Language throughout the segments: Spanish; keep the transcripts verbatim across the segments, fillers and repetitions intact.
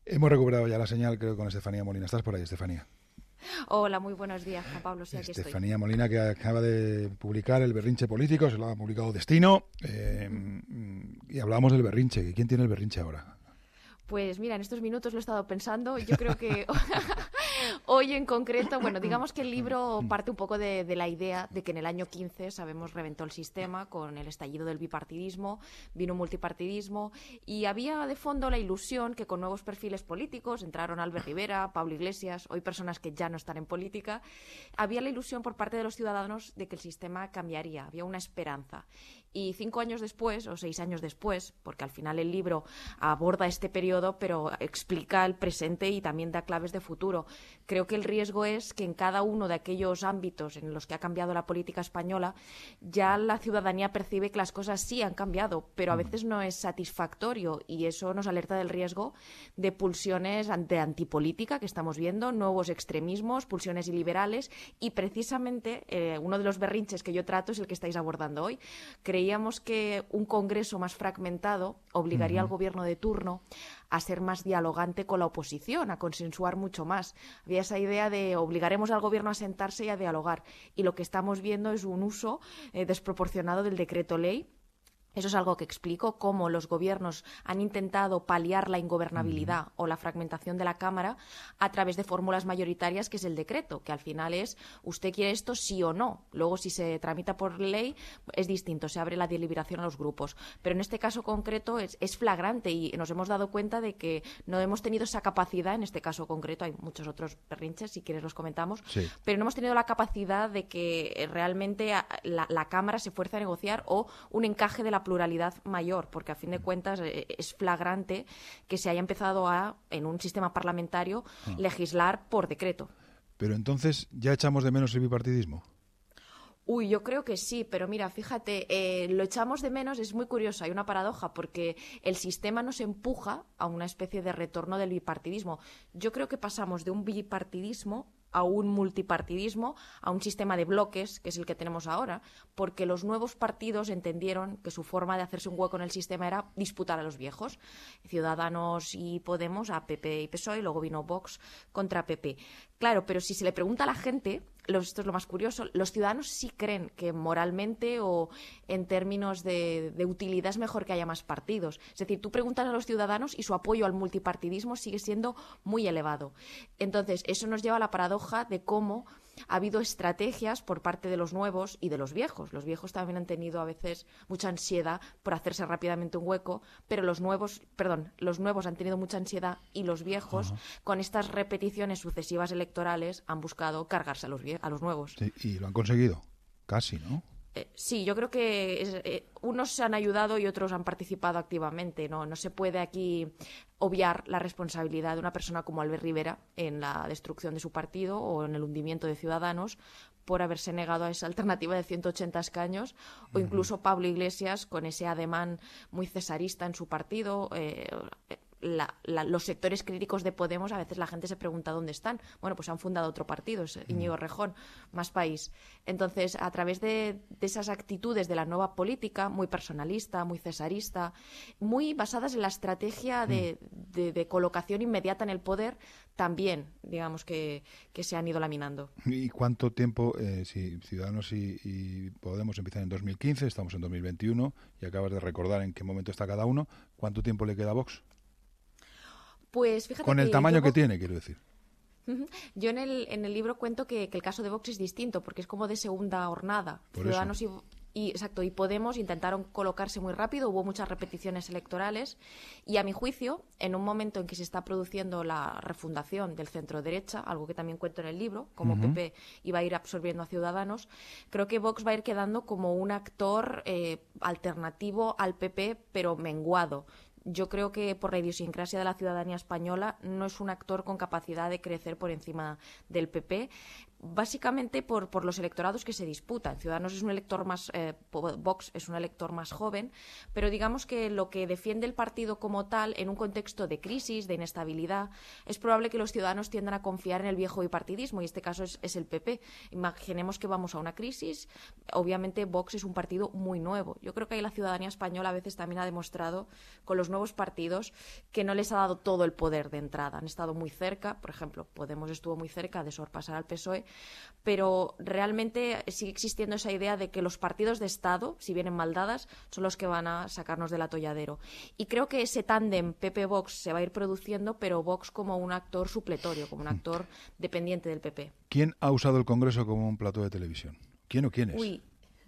Hemos recuperado ya la señal, creo, con Estefanía Molina. ¿Estás por ahí, Estefanía? Hola, muy buenos días, Juan Pablo. Sí, aquí Estefanía estoy. Molina, que acaba de publicar El berrinche político, se lo ha publicado Destino, eh, y hablábamos del berrinche. ¿Quién tiene el berrinche ahora? Pues mira, en estos minutos lo he estado pensando. Yo creo que hoy en concreto, bueno, digamos que el libro parte un poco de, de la idea de que en el año quince, sabemos, reventó el sistema con el estallido del bipartidismo, vino un multipartidismo y había de fondo la ilusión que con nuevos perfiles políticos, entraron Albert Rivera, Pablo Iglesias, hoy personas que ya no están en política, había la ilusión por parte de los ciudadanos de que el sistema cambiaría, había una esperanza. Y cinco años después, o seis años después, porque al final el libro aborda este periodo, pero explica el presente y también da claves de futuro. Creo que el riesgo es que en cada uno de aquellos ámbitos en los que ha cambiado la política española, ya la ciudadanía percibe que las cosas sí han cambiado, pero a veces no es satisfactorio y eso nos alerta del riesgo de pulsiones de antipolítica que estamos viendo, nuevos extremismos, pulsiones iliberales y precisamente eh, uno de los berrinches que yo trato es el que estáis abordando hoy. Creíamos que un Congreso más fragmentado obligaría uh-huh. al gobierno de turno a ser más dialogante con la oposición, a consensuar mucho más. Había esa idea de obligaremos al gobierno a sentarse y a dialogar. Y lo que estamos viendo es un uso eh, desproporcionado del decreto ley. Eso es algo que explico, cómo los gobiernos han intentado paliar la ingobernabilidad uh-huh. o la fragmentación de la Cámara a través de fórmulas mayoritarias, que es el decreto, que al final es usted quiere esto sí o no. Luego, si se tramita por ley, es distinto, se abre la deliberación a los grupos. Pero en este caso concreto es, es flagrante y nos hemos dado cuenta de que no hemos tenido esa capacidad, en este caso concreto, hay muchos otros berrinches, si quieres los comentamos, sí. pero no hemos tenido la capacidad de que realmente la, la Cámara se fuerce a negociar o un encaje de la pluralidad mayor, porque a fin de cuentas es flagrante que se haya empezado a, en un sistema parlamentario, ah. legislar por decreto. Pero entonces, ¿ya echamos de menos el bipartidismo? Uy, yo creo que sí, pero mira, fíjate, eh, lo echamos de menos, es muy curioso, hay una paradoja, porque el sistema nos empuja a una especie de retorno del bipartidismo. Yo creo que pasamos de un bipartidismo a un multipartidismo, a un sistema de bloques, que es el que tenemos ahora, porque los nuevos partidos entendieron que su forma de hacerse un hueco en el sistema era disputar a los viejos. Ciudadanos y Podemos, a P P y P S O E, y luego vino Vox contra P P. Claro, pero si se le pregunta a la gente, esto es lo más curioso, los ciudadanos sí creen que moralmente o en términos de, de utilidad es mejor que haya más partidos. Es decir, tú preguntas a los ciudadanos y su apoyo al multipartidismo sigue siendo muy elevado. Entonces, eso nos lleva a la paradoja de cómo ha habido estrategias por parte de los nuevos y de los viejos. Los viejos también han tenido a veces mucha ansiedad por hacerse rápidamente un hueco, pero los nuevos, perdón, los nuevos han tenido mucha ansiedad y los viejos, uh-huh. con estas repeticiones sucesivas electorales, han buscado cargarse a los viejos. A los nuevos. Sí, y lo han conseguido, casi, ¿no? Eh, sí, yo creo que es, eh, unos se han ayudado y otros han participado activamente. No, no se puede aquí obviar la responsabilidad de una persona como Albert Rivera en la destrucción de su partido o en el hundimiento de Ciudadanos por haberse negado a esa alternativa de ciento ochenta escaños, o incluso Pablo Iglesias con ese ademán muy cesarista en su partido. Eh, La, la, los sectores críticos de Podemos, a veces la gente se pregunta dónde están. Bueno, pues han fundado otro partido, es Íñigo Errejón, Más País. Entonces, a través de, de esas actitudes de la nueva política, muy personalista, muy cesarista, muy basadas en la estrategia de, de, de colocación inmediata en el poder, también, digamos, que, que se han ido laminando. ¿Y cuánto tiempo, eh, si Ciudadanos y, y Podemos empiezan en dos mil quince, estamos en dos mil veintiuno, y acabas de recordar en qué momento está cada uno, ¿cuánto tiempo le queda a Vox? Pues fíjate Con el que tamaño yo, que tiene, quiero decir. Yo en el, en el libro cuento que, que el caso de Vox es distinto, porque es como de segunda hornada. Por Ciudadanos eso. y, y exacto, y Podemos intentaron colocarse muy rápido, hubo muchas repeticiones electorales, y a mi juicio, en un momento en que se está produciendo la refundación del centro derecha, algo que también cuento en el libro, como uh-huh. P P iba a ir absorbiendo a Ciudadanos, creo que Vox va a ir quedando como un actor eh, alternativo al P P, pero menguado. Yo creo que por la idiosincrasia de la ciudadanía española no es un actor con capacidad de crecer por encima del P P. básicamente por, por los electorados que se disputan. Ciudadanos es un elector más, eh, Vox es un elector más joven, pero digamos que lo que defiende el partido como tal, en un contexto de crisis, de inestabilidad, es probable que los ciudadanos tiendan a confiar en el viejo bipartidismo, y este caso es, es el P P. Imaginemos que vamos a una crisis, obviamente Vox es un partido muy nuevo. Yo creo que ahí la ciudadanía española a veces también ha demostrado con los nuevos partidos que no les ha dado todo el poder de entrada. Han estado muy cerca, por ejemplo, Podemos estuvo muy cerca de sorpasar al P S O E, pero realmente sigue existiendo esa idea de que los partidos de Estado, si vienen mal dadas, son los que van a sacarnos del atolladero. Y creo que ese tándem P P-Vox se va a ir produciendo, pero Vox como un actor supletorio, como un actor dependiente del P P. ¿Quién ha usado el Congreso como un plató de televisión? ¿Quién o quiénes? Uy.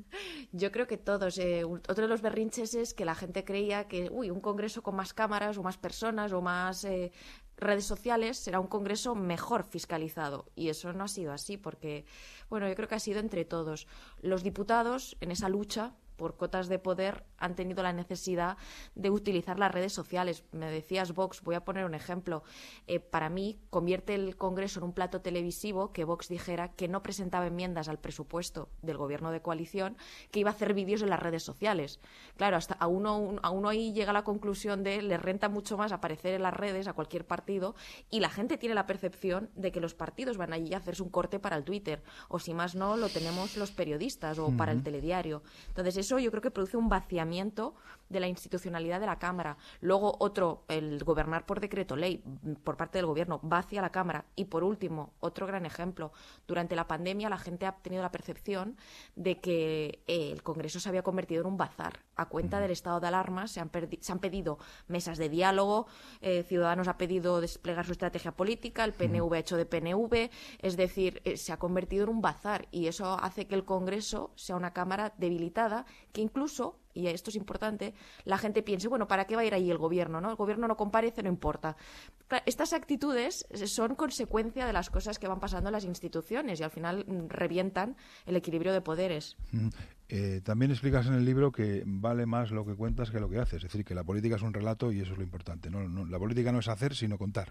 Yo creo que todos. Eh, otro de los berrinches es que la gente creía que uy, un congreso con más cámaras o más personas o más eh, redes sociales será un congreso mejor fiscalizado. Y eso no ha sido así porque, bueno, yo creo que ha sido entre todos. Los diputados, en esa lucha por cotas de poder, han tenido la necesidad de utilizar las redes sociales. Me decías Vox, voy a poner un ejemplo. Eh, para mí, convierte el Congreso en un plato televisivo que Vox dijera que no presentaba enmiendas al presupuesto del gobierno de coalición, que iba a hacer vídeos en las redes sociales. Claro, hasta a uno, a uno ahí llega a la conclusión de le renta mucho más aparecer en las redes a cualquier partido, y la gente tiene la percepción de que los partidos van allí a hacerse un corte para el Twitter, o si más no, lo tenemos los periodistas o uh-huh. para el telediario. Entonces, eso yo creo que produce un vaciamiento de la institucionalidad de la Cámara. Luego, otro, el gobernar por decreto ley por parte del Gobierno va hacia la Cámara. Y, por último, otro gran ejemplo. Durante la pandemia, la gente ha tenido la percepción de que eh, el Congreso se había convertido en un bazar. A cuenta del estado de alarma se han, perdi- se han pedido mesas de diálogo, eh, Ciudadanos ha pedido desplegar su estrategia política, el P N V ha hecho de P N V, es decir, eh, se ha convertido en un bazar, y eso hace que el Congreso sea una Cámara debilitada, que incluso, y esto es importante, la gente piense, bueno, ¿para qué va a ir ahí el gobierno? ¿No? El gobierno no comparece, no importa. Estas actitudes son consecuencia de las cosas que van pasando en las instituciones y al final revientan el equilibrio de poderes. Mm. Eh, también explicas en el libro que vale más lo que cuentas que lo que haces, es decir, que la política es un relato y eso es lo importante. No, no, la política no es hacer, sino contar.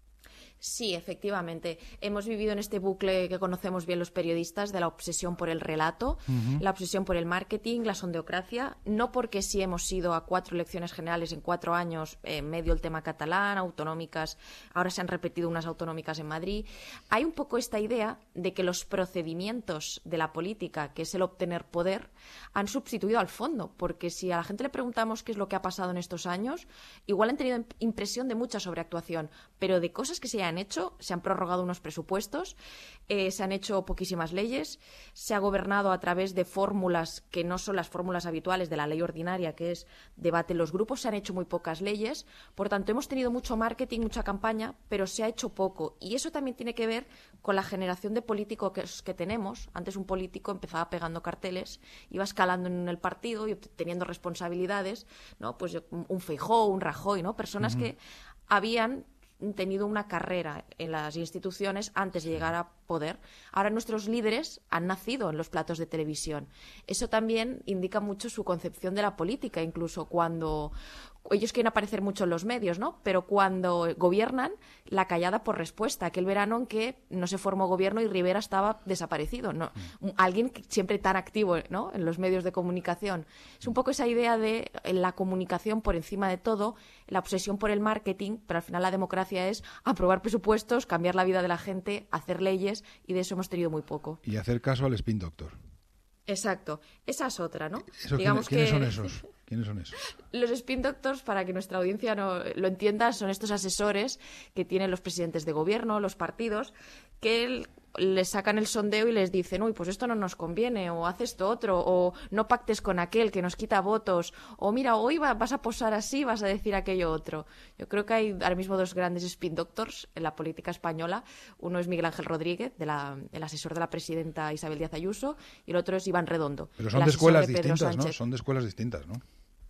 Sí, efectivamente. Hemos vivido en este bucle que conocemos bien los periodistas de la obsesión por el relato, uh-huh. la obsesión por el marketing, la sondeocracia, no porque sí hemos ido a cuatro elecciones generales en cuatro años, en eh, medio el tema catalán, autonómicas, ahora se han repetido unas autonómicas en Madrid. Hay un poco esta idea de que los procedimientos de la política, que es el obtener poder, han sustituido al fondo, porque si a la gente le preguntamos qué es lo que ha pasado en estos años, igual han tenido impresión de mucha sobreactuación, pero de cosas que se han hecho, se han prorrogado unos presupuestos, eh, se han hecho poquísimas leyes, se ha gobernado a través de fórmulas que no son las fórmulas habituales de la ley ordinaria, que es debate en los grupos, se han hecho muy pocas leyes, por tanto hemos tenido mucho marketing, mucha campaña, pero se ha hecho poco, y eso también tiene que ver con la generación de políticos que, que tenemos. Antes un político empezaba pegando carteles, iba escalando en el partido y teniendo responsabilidades, ¿no? Pues un Feijóo, un Rajoy, ¿no? Personas uh-huh. que habían tenido una carrera en las instituciones antes de llegar a poder. Ahora nuestros líderes han nacido en los platos de televisión. Eso también indica mucho su concepción de la política, incluso cuando ellos quieren aparecer mucho en los medios, ¿no? Pero cuando gobiernan, la callada por respuesta. Aquel verano en que no se formó gobierno y Rivera estaba desaparecido, ¿no? Mm. Alguien que siempre tan activo, ¿no?, en los medios de comunicación. Es un poco esa idea de la comunicación por encima de todo, la obsesión por el marketing, pero al final la democracia es aprobar presupuestos, cambiar la vida de la gente, hacer leyes, y de eso hemos tenido muy poco. Y hacer caso al spin doctor. Exacto. Esa es otra, ¿no? Eso, Digamos ¿quiénes que... son esos? ¿Quiénes son esos? Los spin doctors, para que nuestra audiencia no lo entienda, son estos asesores que tienen los presidentes de gobierno, los partidos, que el, les sacan el sondeo y les dicen, uy, pues esto no nos conviene, o haz esto otro, o no pactes con aquel que nos quita votos, o mira, hoy va, vas a posar así, vas a decir aquello otro. Yo creo que hay ahora mismo dos grandes spin doctors en la política española. Uno es Miguel Ángel Rodríguez, de la, el asesor de la presidenta Isabel Díaz Ayuso, y el otro es Iván Redondo. Pero son de escuelas de distintas, ¿no? Son de escuelas distintas, ¿no?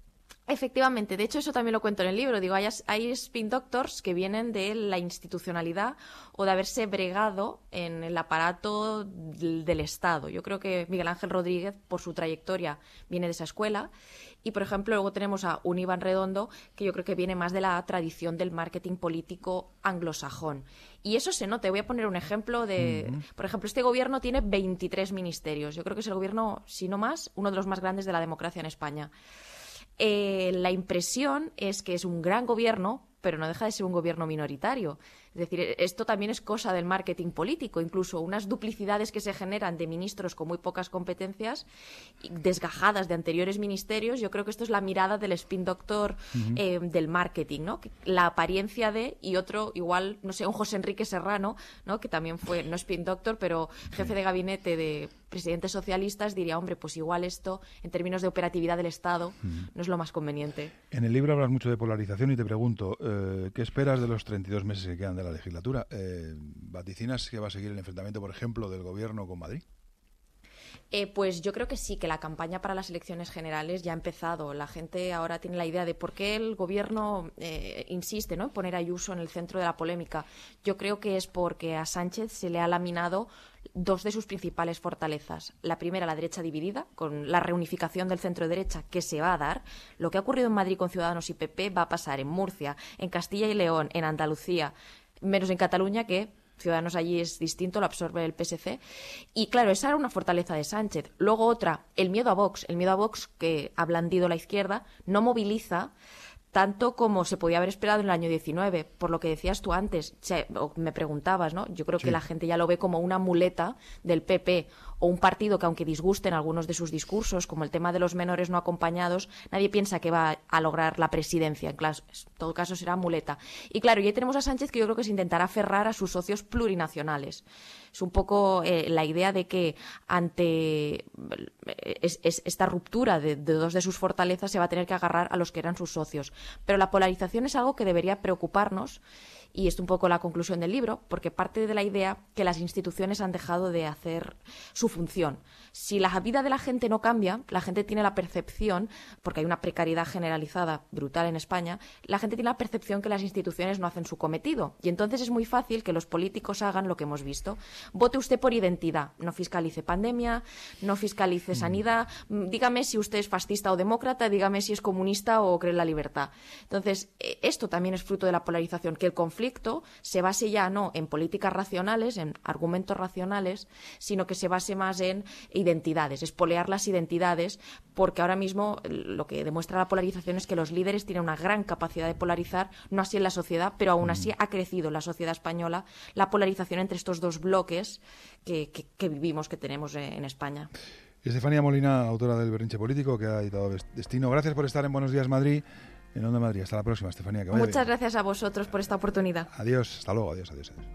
Efectivamente, de hecho eso también lo cuento en el libro. Digo, hay, hay spin doctors que vienen de la institucionalidad o de haberse bregado en el aparato del, del Estado. Yo creo que Miguel Ángel Rodríguez, por su trayectoria, viene de esa escuela. Y, por ejemplo, luego tenemos a un Iván Redondo, que yo creo que viene más de la tradición del marketing político anglosajón. Y eso se nota. Voy a poner un ejemplo de... Uh-huh. Por ejemplo, este gobierno tiene veintitrés ministerios. Yo creo que es el gobierno, si no más, uno de los más grandes de la democracia en España. Eh, la impresión es que es un gran gobierno, pero no deja de ser un gobierno minoritario. Es decir, esto también es cosa del marketing político, incluso unas duplicidades que se generan de ministros con muy pocas competencias, desgajadas de anteriores ministerios. Yo creo que esto es la mirada del spin doctor uh-huh. eh, del marketing, ¿no? La apariencia de, y otro igual, no sé, un José Enrique Serrano, ¿no? Que también fue, no spin doctor, pero jefe de gabinete de presidentes socialistas, diría, hombre, pues igual esto, en términos de operatividad del Estado, uh-huh. no es lo más conveniente. En el libro hablas mucho de polarización y te pregunto, eh, ¿qué esperas de los treinta y dos meses que quedan de la legislatura? Eh, ¿Vaticinas que va a seguir el enfrentamiento, por ejemplo, del gobierno con Madrid? Eh, pues yo creo que sí, que la campaña para las elecciones generales ya ha empezado. La gente ahora tiene la idea de por qué el gobierno eh, insiste, ¿no?, en poner a Ayuso en el centro de la polémica. Yo creo que es porque a Sánchez se le ha laminado dos de sus principales fortalezas. La primera, la derecha dividida, con la reunificación del centro-derecha que se va a dar. Lo que ha ocurrido en Madrid con Ciudadanos y P P va a pasar en Murcia, en Castilla y León, en Andalucía, menos en Cataluña, que Ciudadanos allí es distinto, lo absorbe el P S C. Y claro, esa era una fortaleza de Sánchez. Luego otra, el miedo a Vox. El miedo a Vox, que ha blandido la izquierda, no moviliza tanto como se podía haber esperado en el año diecinueve. Por lo que decías tú antes, che, o me preguntabas, ¿no? Yo creo sí. que la gente ya lo ve como una muleta del P P o un partido que, aunque disgusten algunos de sus discursos, como el tema de los menores no acompañados, nadie piensa que va a lograr la presidencia. En todo caso será muleta. Y claro, y ahí tenemos a Sánchez, que yo creo que se intentará aferrar a sus socios plurinacionales. Es un poco eh, la idea de que ante es, es, esta ruptura de, de dos de sus fortalezas se va a tener que agarrar a los que eran sus socios. Pero la polarización es algo que debería preocuparnos, y es un poco la conclusión del libro, porque parte de la idea que las instituciones han dejado de hacer su función. Si la vida de la gente no cambia, la gente tiene la percepción, porque hay una precariedad generalizada brutal en España, la gente tiene la percepción que las instituciones no hacen su cometido. Y entonces es muy fácil que los políticos hagan lo que hemos visto. Vote usted por identidad, no fiscalice pandemia, no fiscalice sanidad, dígame si usted es fascista o demócrata, dígame si es comunista o cree en la libertad. Entonces, esto también es fruto de la polarización, que el conflicto se base ya no en políticas racionales, en argumentos racionales, sino que se base más en identidades, espolear las identidades, porque ahora mismo lo que demuestra la polarización es que los líderes tienen una gran capacidad de polarizar, no así en la sociedad, pero aún así ha crecido en la sociedad española la polarización entre estos dos bloques que, que, que vivimos, que tenemos en España. Estefanía Molina, autora del Berrinche Político, que ha editado Destino. Gracias por estar en Buenos Días Madrid, en Onda Madrid. Hasta la próxima, Estefanía. Que vaya Muchas bien. Gracias a vosotros por esta oportunidad. Adiós, hasta luego, adiós, adiós, adiós.